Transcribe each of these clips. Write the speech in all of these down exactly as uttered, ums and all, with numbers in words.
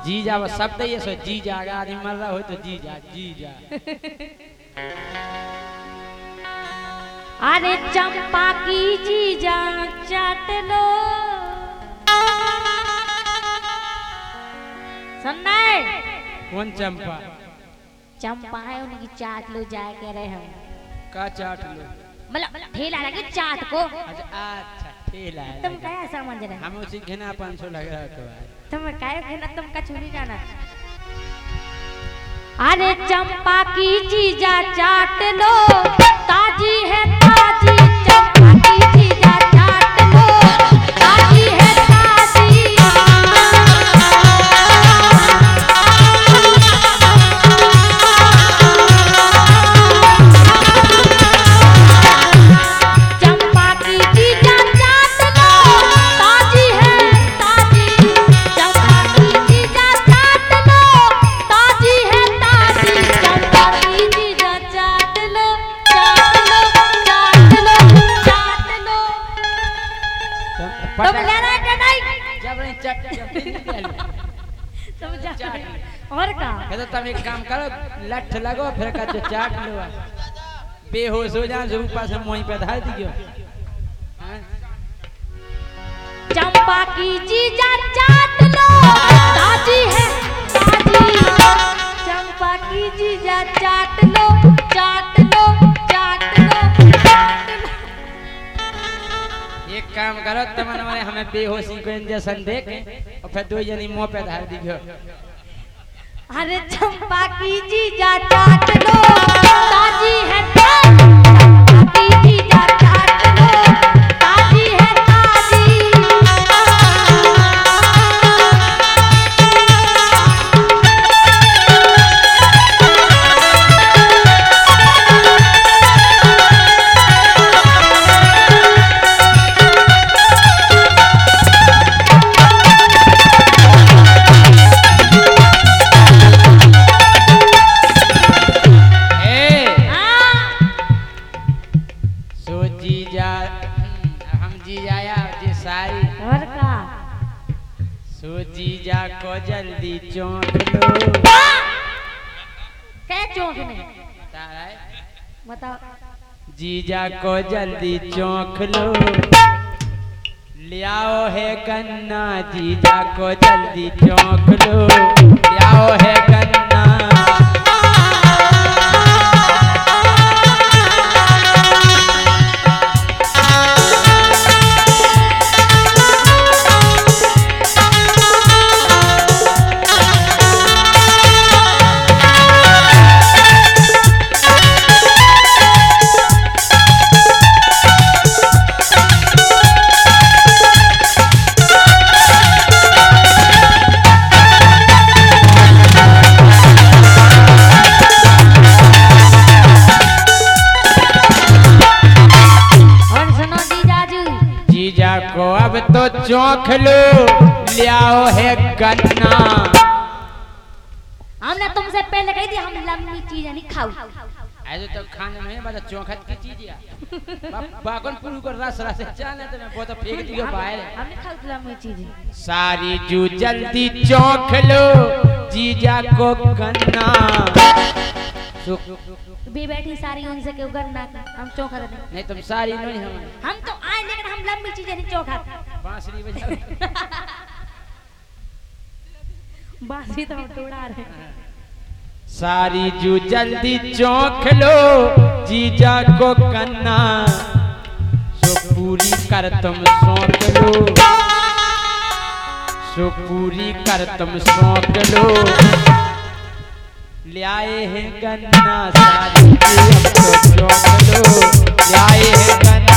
जीजा वो शब्द ये सो जीजा अगर आदमी मर रहा हो तो जीजा जीजा। अरे चंपा की जीजा चाट लो। सुनना है? कौन चंपा? चंपा है उनकी चाट लो जाए कह रहे हम। का चाट लो? मतलब ठेला लगे चाट को। अच्छा अच्छा ठेला है। तुम क्या समझ रहे? हम उसी घेना पाँच सौ लग रहा तो तुम क्या घेना तुम का छुरी जाना। अरे चंपा की जीजा चाट लो ताजी है ताजी। चंपा की जीजा चाट लो ताजी है ताजी। चंपा की जीजा चाट लो ताजी है ताजी। चंपा की जीजा चाट लो ताजी है ताजी। चंपा की जीजा चाट लो चाट लो चाट लो चाट लो। तुम लेना है कि नहीं? जब नहीं चट तुम जा और का? तो तुम एक काम करो लठ लगो फिर का जो चाट लो बेहोश हो जा जो ऊपर से मोही पे धार दियो। चंपा की जीजा चाट लो ताजी है ताजी। चंपा की जीजा चाट लो चाट लो चाट लो चाट लो। एक काम करो तमन वाले हमें बेहोशी को इंजेक्शन दे के और फिर दो जनी मुंह पे धार दियो। अरे चंपा की जीजा चाट लो ताजी है ताजी। चंपा की जीजा चाट लो ताजी है ताजी। सो जीजा को जल्दी चौंक लो। क्या चौंकने? बताओ। जीजा को जल्दी चौंक लो ले आओ है गन्ना। जीजा को जल्दी चौंक लो ले आओ है गन्ना। अब तो चौंक लो ले आओ है गन्ना। हमने तुमसे पहले कही थी हम लंबी चीजें नहीं खाओ। ऐसे तो खाने में बड़ा चौंखत की चीज है। बागन पुरु को रस रस चाने तो मैं बहुत फेंक दियो बाहर। हमने खाओ लंबी चीजें। सारी जू जल्दी चौंक लो जीजा को गन्ना। भी बैठी सारी उनसे क्यों गन्ना हम चौंका नहीं। नहीं तुम सारी नहीं हम हम तो आए लेकिन हम लंबी चीजें नहीं चौंका। बांसुरी बजाओ। बांसुरी तो हम तोड़ा रहे। सारी जू जल्दी चौंक लो जीजा को गन्ना। सो पूरी कर तुम सौंक लो सो पूरी कर तुम सौंक लो ले आए हैं गन्ना। सारी अब तो चौंक लो ले आए हैं गन्ना।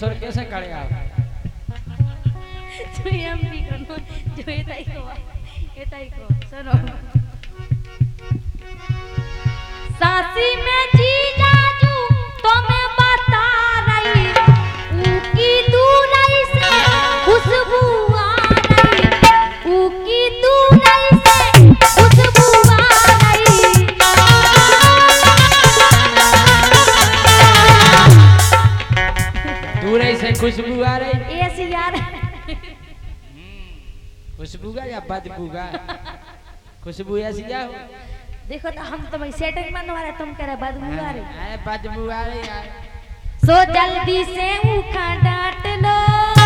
सुर कैसे करे आप? जो ये हम भी करो जो ये ताई को ये ताई को सुनो सासी में जी जाजू तो मैं बता रही ऊकी दूलाई से खुशबू आ रही ऊकी दूलाई से खुशबू आ रही दूर से खुशबू आ रही ऐसी यार खुशबू का या बदबू का? खुशबू ऐसी क्या हो? देखो तो हम तुम्हें सेटिंग बनवा रहे तुम कह रहे बदबू आ रही अरे बदबू आ रही यार। सो जल्दी से उखा डांट लो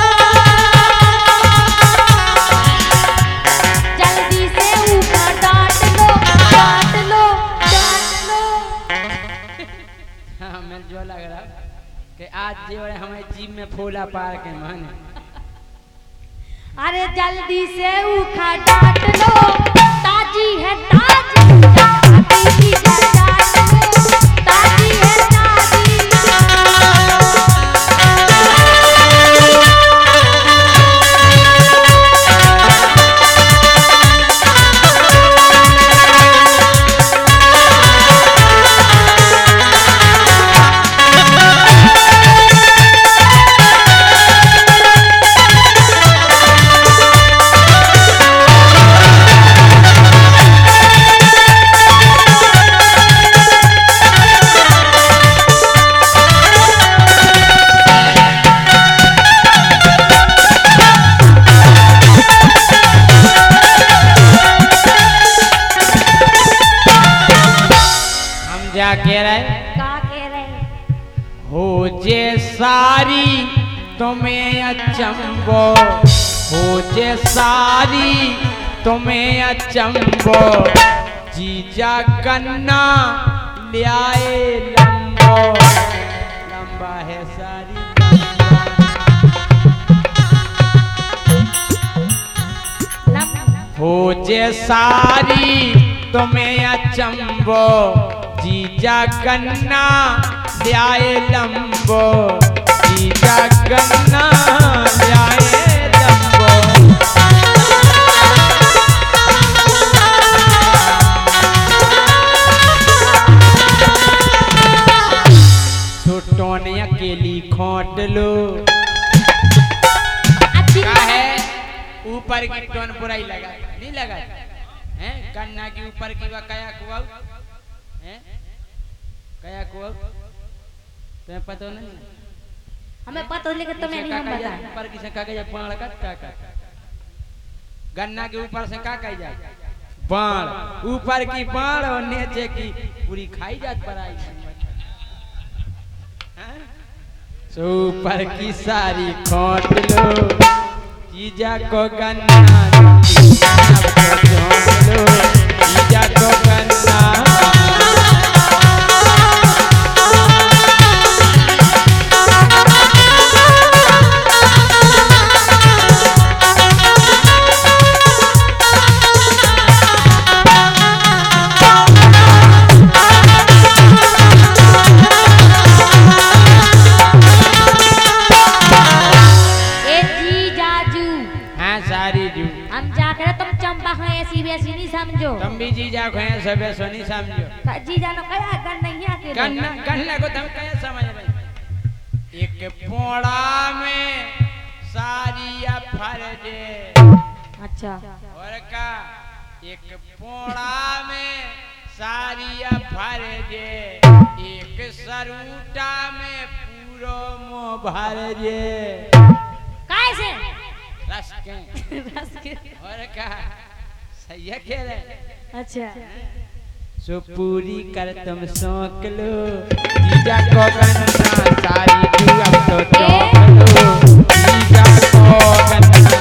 जल्दी से उखा डांट लो डांट लो डांट लो हाँ मैं जो लग रहा कि आज जो है हमें जीप में फूला पार के माने। अरे जल्दी से उखा डांट लो ताजी है ताजी ताजी है ताजी है ताजी क्या कह रहे? क्या कह रहे? हो जे सारी तुम्हें अचंबो हो जे सारी तुम्हें अचंबो जीजा गन्ना लियाए लंबो लंबा है सारी हो जे सारी तुम्हें अचंबो जीजा गन्ना लियाए लंबो जीजा गन्ना लियाए लंबो छोटोने अकेली खोट लो का है ऊपर की टोन बुराई लगा नहीं लगा हैं गन्ना के ऊपर की वा कया कुआ हैं कया कुआ तुम्हें पता नहीं हमें पता लेकिन तुम्हें नहीं हम बता ऊपर की से का गया बाण का का का गन्ना के ऊपर से का कह जाए बाण ऊपर की बाण और नीचे की पूरी खाई जात पराई हैं सो ऊपर की सारी खोट लो जीजा को गन्ना जीजा को झोंक लो जीजा को गन्ना तुम भी जीजा को हैं सब सोनी समझो जीजा नो कया गन्ना ही आके गन्ना गन्ना को तुम कया समझ रहे एक पोड़ा में सारी फरजे अच्छा और का एक पोड़ा में सारी फरजे एक सरूटा में पूरो मो भरजे कैसे रस के रस के और का सही है कह रहे अच्छा सो पूरी कर तुम सौंक लो जीजा को गन्ना सारी तू अब तो चौंक लो जीजा को गन्ना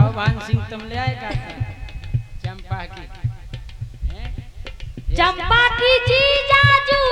आओ भान सिंह तुम ले आए काटते चंपा की हैं? चंपा की जीजाजू